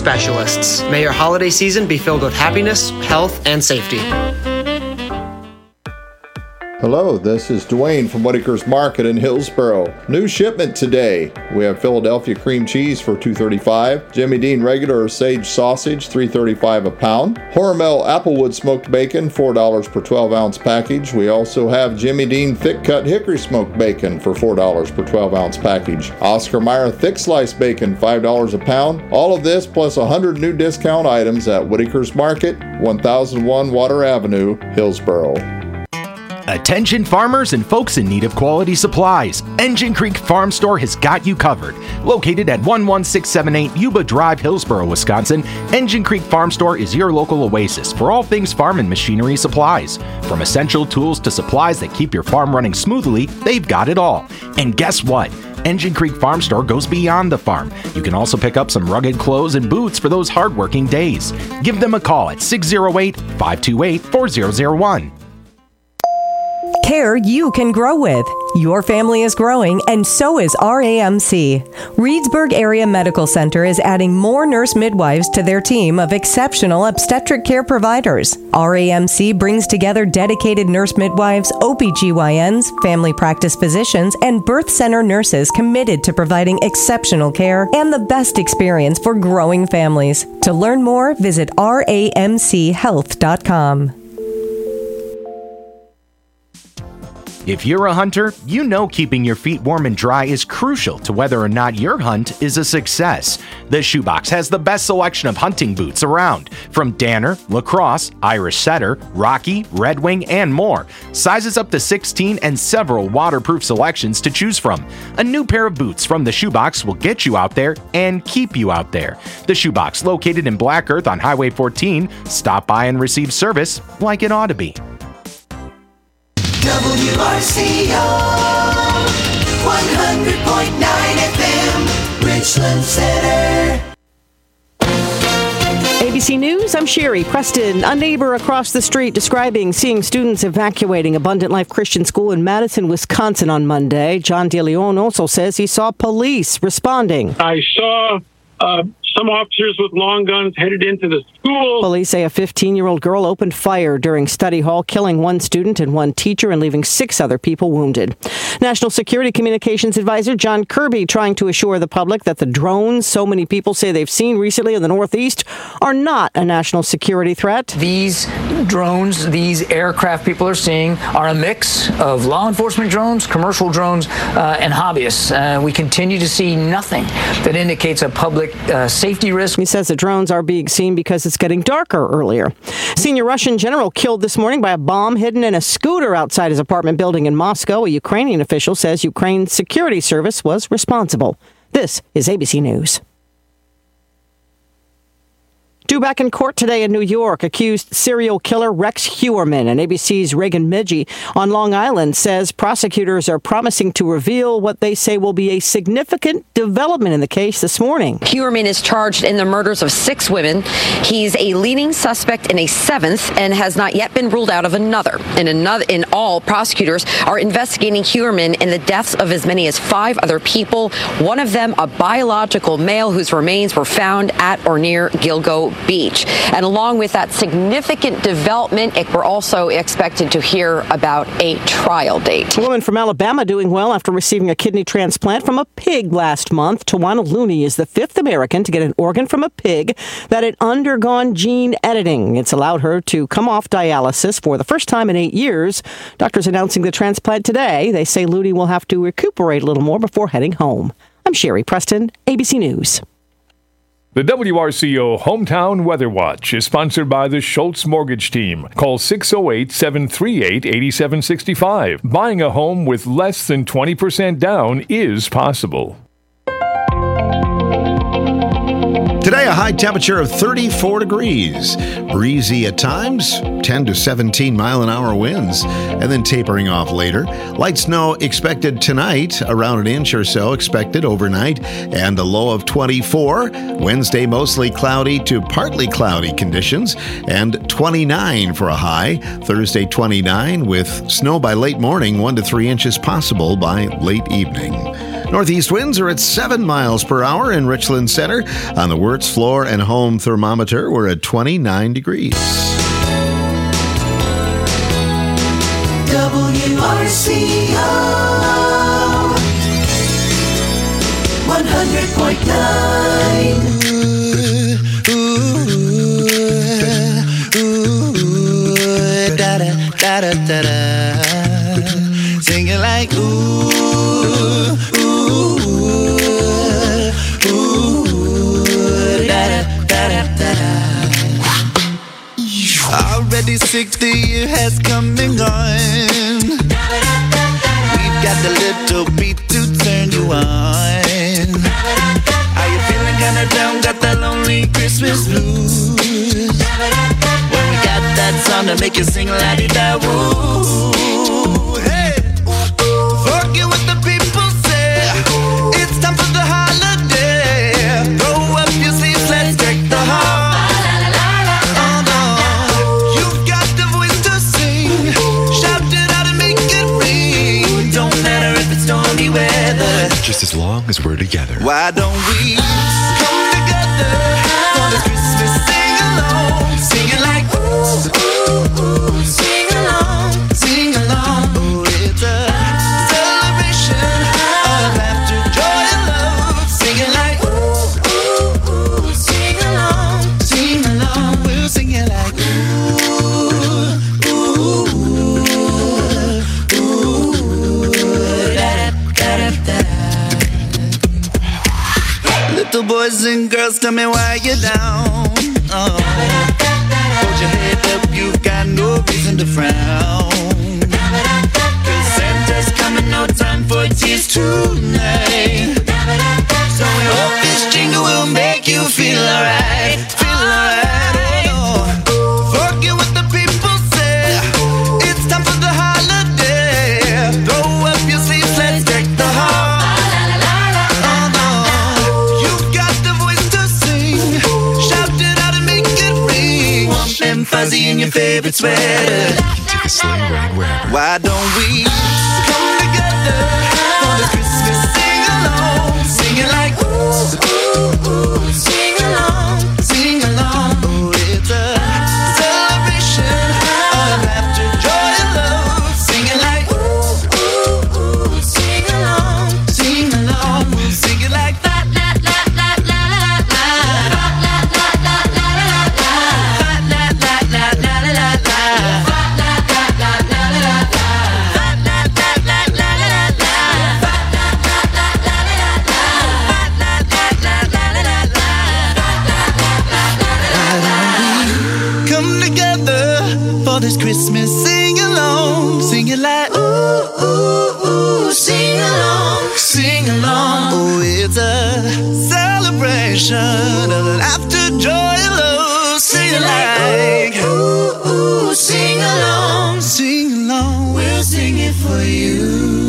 specialists. May your holiday season be filled with happiness, health, and safety. Hello, this is Dwayne from Whitaker's Market in Hillsboro. New shipment today. We have Philadelphia cream cheese for $2.35, Jimmy Dean regular sage sausage $3.35 a pound, Hormel Applewood smoked bacon $4 per 12-ounce package. We also have Jimmy Dean thick cut hickory smoked bacon for $4 per 12-ounce package, Oscar Mayer thick sliced bacon $5 a pound. All of this plus 100 new discount items at Whitaker's Market, 1001 Water Avenue, Hillsboro. Attention farmers and folks in need of quality supplies. Engine Creek Farm Store has got you covered. Located at 11678 Yuba Drive, Hillsboro, Wisconsin, Engine Creek Farm Store is your local oasis for all things farm and machinery supplies. From essential tools to supplies that keep your farm running smoothly, they've got it all. And guess what? Engine Creek Farm Store goes beyond the farm. You can also pick up some rugged clothes and boots for those hard-working days. Give them a call at 608-528-4001. Care you can grow with. Your family is growing, and so is RAMC. Reedsburg Area Medical Center is adding more nurse midwives to their team of exceptional obstetric care providers. RAMC brings together dedicated nurse midwives, OBGYNs, family practice physicians, and birth center nurses committed to providing exceptional care and the best experience for growing families. To learn more, visit ramchealth.com. If you're a hunter, you know keeping your feet warm and dry is crucial to whether or not your hunt is a success. The Shoebox has the best selection of hunting boots around, from Danner, Lacrosse, Irish Setter, Rocky, Red Wing, and more. Sizes up to 16 and several waterproof selections to choose from. A new pair of boots from the Shoebox will get you out there and keep you out there. The Shoebox, located in Black Earth on Highway 14. Stop by and receive service like it ought to be. WRCO 100.9 FM, Richland Center. ABC News, I'm Sherry Preston. A neighbor across the street describing seeing students evacuating Abundant Life Christian School in Madison, Wisconsin on Monday. John DeLeon also says he saw police responding. I saw some officers with long guns headed into the school. Police say a 15-year-old girl opened fire during study hall, killing one student and one teacher and leaving 6 other people wounded. National Security Communications Advisor John Kirby trying to assure the public that the drones so many people say they've seen recently in the Northeast are not a national security threat. These drones, these aircraft people are seeing are a mix of law enforcement drones, commercial drones, and hobbyists. We continue to see nothing that indicates a public safety risk. He says the drones are being seen because it's getting darker earlier. Senior Russian general killed this morning by a bomb hidden in a scooter outside his apartment building in Moscow. A Ukrainian official says Ukraine's security service was responsible. This is ABC News. Due back in court today in New York, accused serial killer Rex Heuermann and ABC's Reagan Midgie on Long Island says prosecutors are promising to reveal what they say will be a significant development in the case this morning. Heuermann is charged in the murders of 6 women. He's a leading suspect in a 7th and has not yet been ruled out of another. In all, prosecutors are investigating Heuermann in the deaths of as many as 5 other people, one of them a biological male whose remains were found at or near Gilgo Beach. And along with that significant development, we're also expected to hear about a trial date. A woman from Alabama doing well after receiving a kidney transplant from a pig last month. Tawana Looney is the 5th American to get an organ from a pig that had undergone gene editing. It's allowed her to come off dialysis for the first time in 8 years. Doctors announcing the transplant today. They say Looney will have to recuperate a little more before heading home. I'm Sherry Preston, ABC News. The WRCO Hometown Weather Watch is sponsored by the Schultz Mortgage Team. Call 608-738-8765. Buying a home with less than 20% down is possible. Today, a high temperature of 34 degrees. Breezy at times, 10 to 17 mile-an-hour winds, and then tapering off later. Light snow expected tonight, around an inch or so expected overnight, and a low of 24. Wednesday, mostly cloudy to partly cloudy conditions, and 29 for a high. Thursday, 29, with snow by late morning, 1 to 3 inches possible by late evening. Northeast winds are at 7 miles per hour in Richland Center. On the Wirtz floor and home thermometer, we're at 29 degrees. WRCO 100.9. Da-da-da-da. Singing like ooh, ooh, ooh, da-da-da-da-da. Already 60 years has come and gone. We've got the little beat to turn you on. Are you feeling kinda down? Got that lonely Christmas blues? When we got that song to make you sing la-di-da-woo. Hey, forget what the people say. It's time for the holiday. Roll up your sleeves, let's deck the hall. Oh no, you've got the voice to sing. Shout it out and make it ring. Don't matter if it's stormy weather, just as long as we're together. Why don't we come together for this Christmas sing-along? Singing like ooh, ooh, ooh. Sing along, sing along. Oh, it's a celebration of laughter, joy, and love. Singing like ooh, ooh, ooh. Sing along, sing along. We'll sing it like ooh, ooh, ooh, ooh, da-da-da-da-da. Little boys and girls, tell me why you're down. Oh. Hold your head up, you've got no reason to frown. Cause Santa's coming, no time for tears tonight. So we hope this jingle will make you feel alright. Feel alright, oh. Forget what the people say. It's time for the holiday. Throw up your sleeves, let's deck the hall. Oh no, you've got the voice to sing. Shout it out and make it ring. Warm and fuzzy in your favorite sweater. Take a sleigh ride wherever. Why don't we come together for this Christmas sing-along? Singing like ooh, ooh, ooh. Sing along, sing along. Oh, it's a celebration of laughter, joy, and love. Singing like ooh, ooh, ooh. Sing along, sing along. We'll sing it like la la la la la la la la la la la la la la la la la. Come together for this Christmas sing-along. Sing it like ooh, ooh, ooh. Sing along, sing along. Oh, it's a celebration of laughter, joy, and love. Sing it like ooh, ooh. Sing along, sing along. We'll sing it for you.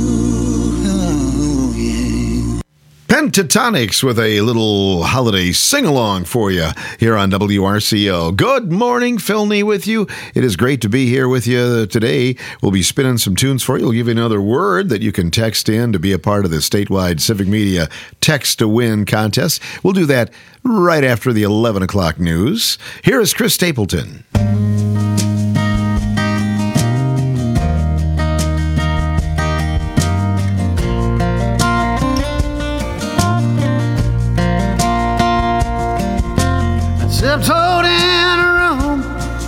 Oh, yeah. Pentatonics with a little holiday sing-along for you here on WRCO. Good morning, Phil Nee with you. It is great to be here with you today. We'll be spinning some tunes for you. We'll give you another word that you can text in to be a part of the statewide Civic Media Text to Win contest. We'll do that right after the 11 o'clock news. Here is Chris Stapleton. Tiptoed in a room,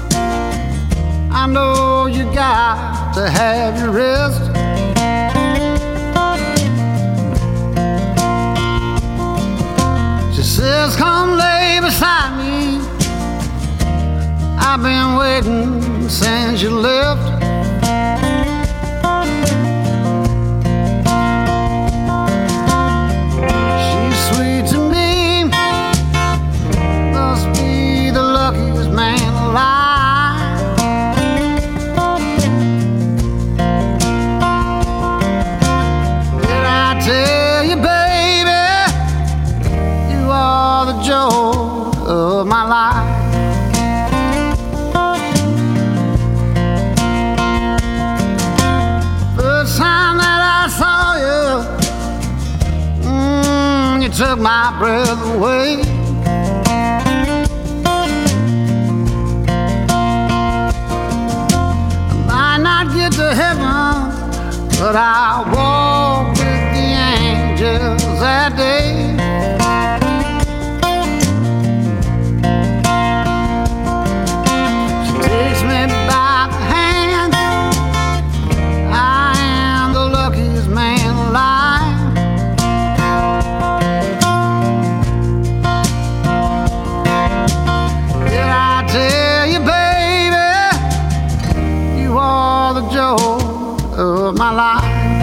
I know you got to have your rest. She says, come lay beside me. I've been waiting since you left. She's sweet to me. Luckiest man alive. Did I tell you, baby, you are the joy of my life? First time that I saw you, took my breath away. I might not get to heaven, but I walk with the angels that day. She takes me by the hand. I am the luckiest man alive. Did I tell you, baby, you are the joy of my life?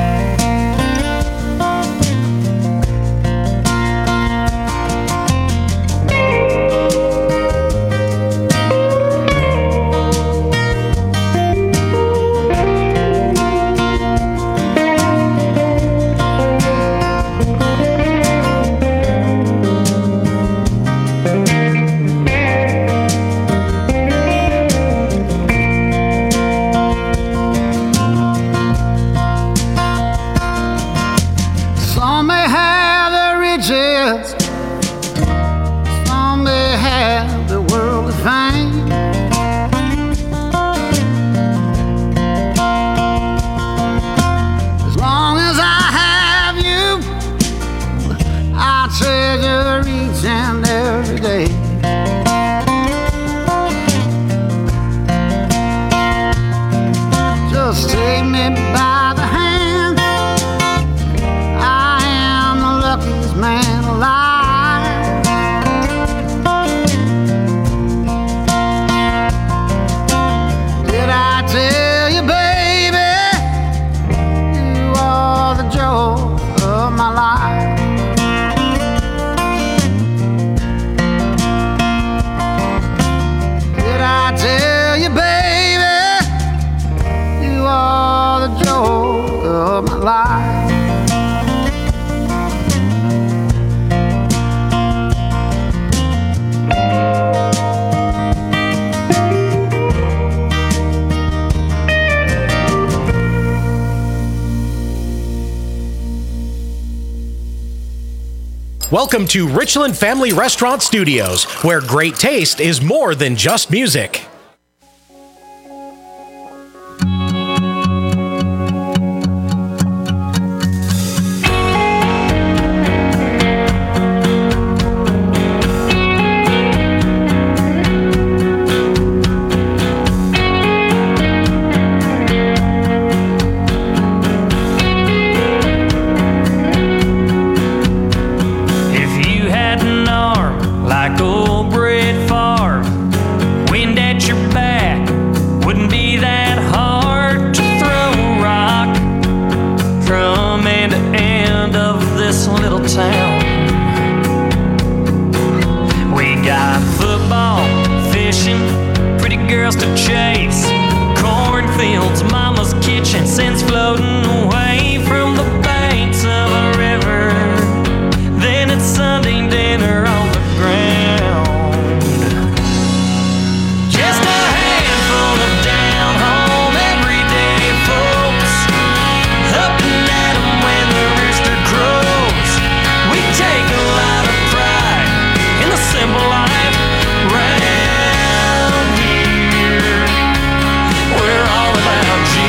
Some may have the riches, some may have the worldly fame. As long as I have you, I treasure each and every day. Just take me by the hand. I am the luckiest man alive. Did I tell you, baby, you are the joy of my life? Did I tell you, baby, you are the joy of my life? Welcome to Richland Family Restaurant Studios, where great taste is more than just music. If you had an arm like old Brett Favre, wind at your back, wouldn't be that hard to throw a rock from end to end of this little town. We got football, fishing, pretty girls to chase, cornfields, mama's kitchen, since floating away from the banks of a river. Then it's Sunday dinner on the ground. Just a handful of down-home everyday folks, up and at 'em when the rooster crows. We take a lot of pride in the simple life round here. We're all about Jesus.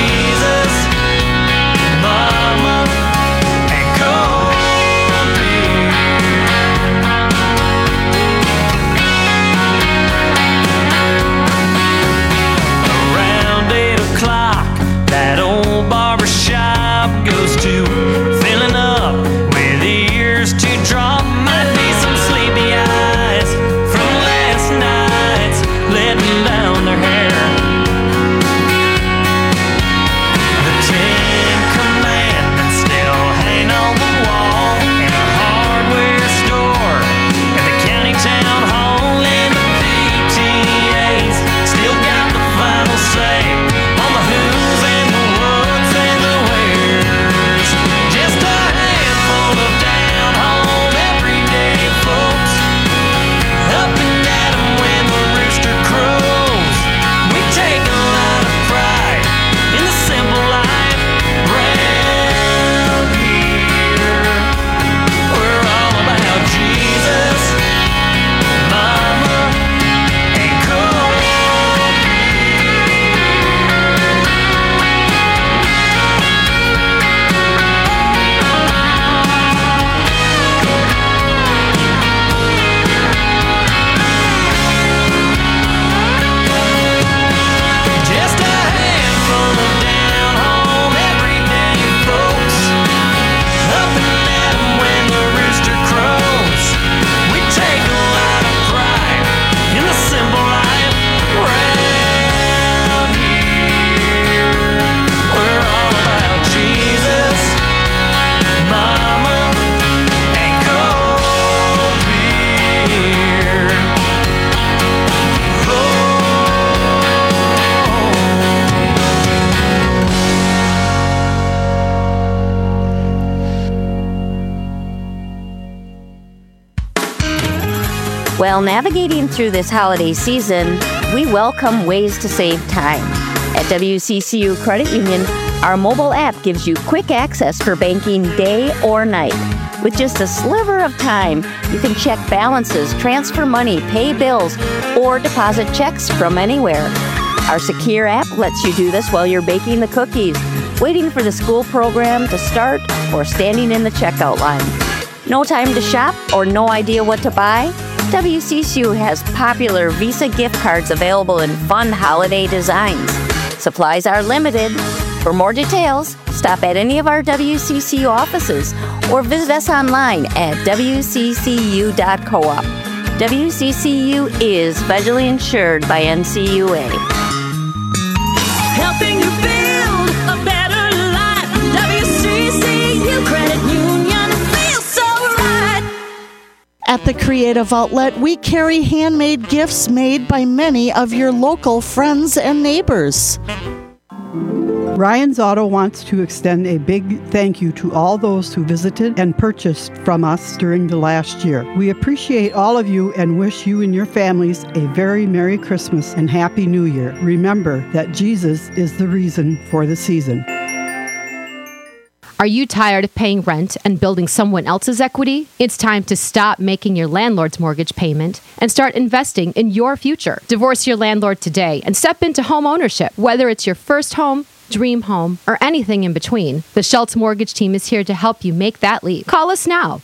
While navigating through this holiday season, we welcome ways to save time. At WCCU Credit Union, our mobile app gives you quick access for banking day or night. With just a sliver of time, you can check balances, transfer money, pay bills, or deposit checks from anywhere. Our secure app lets you do this while you're baking the cookies, waiting for the school program to start, or standing in the checkout line. No time to shop or no idea what to buy? WCCU has popular Visa gift cards available in fun holiday designs. Supplies are limited. For more details, stop at any of our WCCU offices or visit us online at wccu.coop. WCCU is federally insured by NCUA. Helping you build a better life. WCCU Credit Union feels so right. At the Creative Outlet, we carry handmade gifts made by many of your local friends and neighbors. Ryan's Auto wants to extend a big thank you to all those who visited and purchased from us during the last year. We appreciate all of you and wish you and your families a very Merry Christmas and Happy New Year. Remember that Jesus is the reason for the season. Are you tired of paying rent and building someone else's equity? It's time to stop making your landlord's mortgage payment and start investing in your future. Divorce your landlord today and step into home ownership. Whether it's your first home, dream home, or anything in between, the Schultz Mortgage Team is here to help you make that leap. Call us now,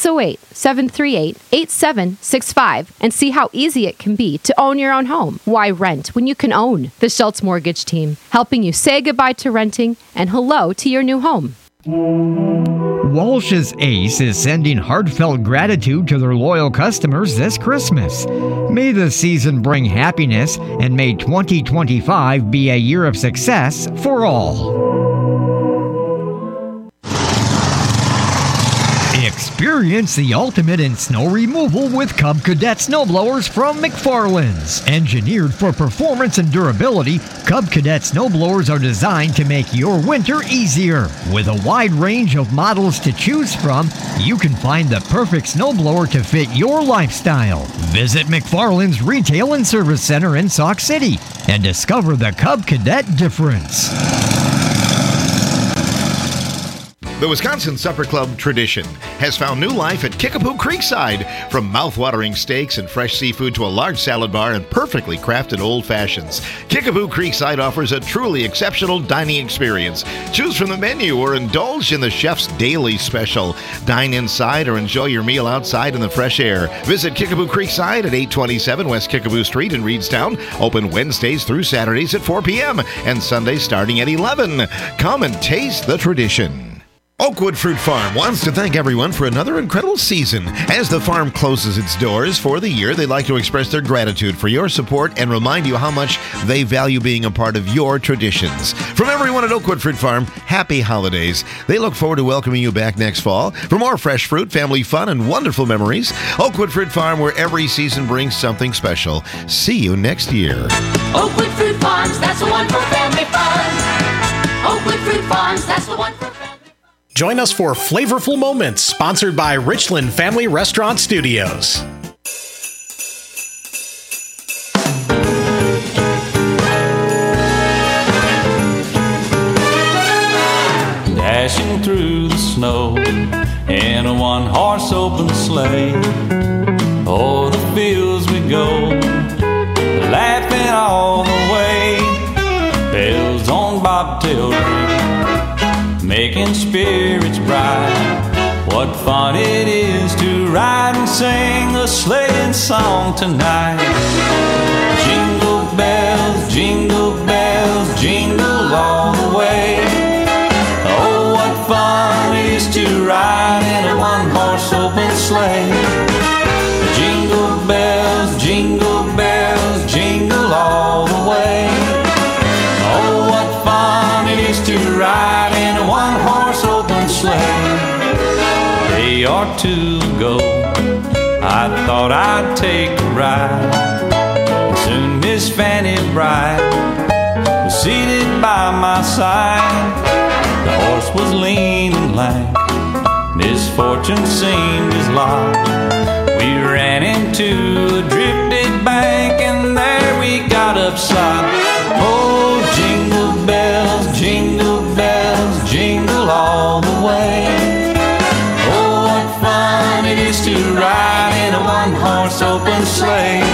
608-738-8765, and see how easy it can be to own your own home. Why rent when you can own? The Schultz Mortgage Team, helping you say goodbye to renting and hello to your new home. Walsh's Ace is sending heartfelt gratitude to their loyal customers this Christmas. May the season bring happiness, and may 2025 be a year of success for all. Experience the ultimate in snow removal with Cub Cadet snowblowers from McFarland's. Engineered for performance and durability, Cub Cadet snowblowers are designed to make your winter easier. With a wide range of models to choose from, you can find the perfect snowblower to fit your lifestyle. Visit McFarland's Retail and Service Center in Sauk City and discover the Cub Cadet difference. The Wisconsin Supper Club tradition has found new life at Kickapoo Creekside. From mouth-watering steaks and fresh seafood to a large salad bar and perfectly crafted old fashions, Kickapoo Creekside offers a truly exceptional dining experience. Choose from the menu or indulge in the chef's daily special. Dine inside or enjoy your meal outside in the fresh air. Visit Kickapoo Creekside at 827 West Kickapoo Street in Reedstown. Open Wednesdays through Saturdays at 4 p.m. and Sundays starting at 11. Come and taste the tradition. Oakwood Fruit Farm wants to thank everyone for another incredible season. As the farm closes its doors for the year, they'd like to express their gratitude for your support and remind you how much they value being a part of your traditions. From everyone at Oakwood Fruit Farm, happy holidays. They look forward to welcoming you back next fall for more fresh fruit, family fun, and wonderful memories. Oakwood Fruit Farm, where every season brings something special. See you next year. Oakwood Fruit Farms, that's the one for family fun. Oakwood Fruit Farms, that's the one for family fun. Join us for Flavorful Moments, sponsored by Richland Family Restaurant Studios. Dashing through the snow in a one-horse open sleigh, o'er the fields we go, laughing all the way. Bells on bobtail ring, making spirits bright. What fun it is to ride and sing a sleighing song tonight. Jingle bells, jingle all the way. Oh, what fun it is to ride in a one-horse open sleigh. Jingle bells, jingle all the way. Oh, what fun it is to ride in a one-horse open sleigh. A day or two ago, I thought I'd take a ride. Soon Miss Fanny Bright was seated by my side. The horse was lean and lank, misfortune seemed his lot. We ran into to a drifted bank, and there we got upside. Oh, jingle bells, jingle all the way. Oh, what fun it is to ride in a one-horse open sleigh.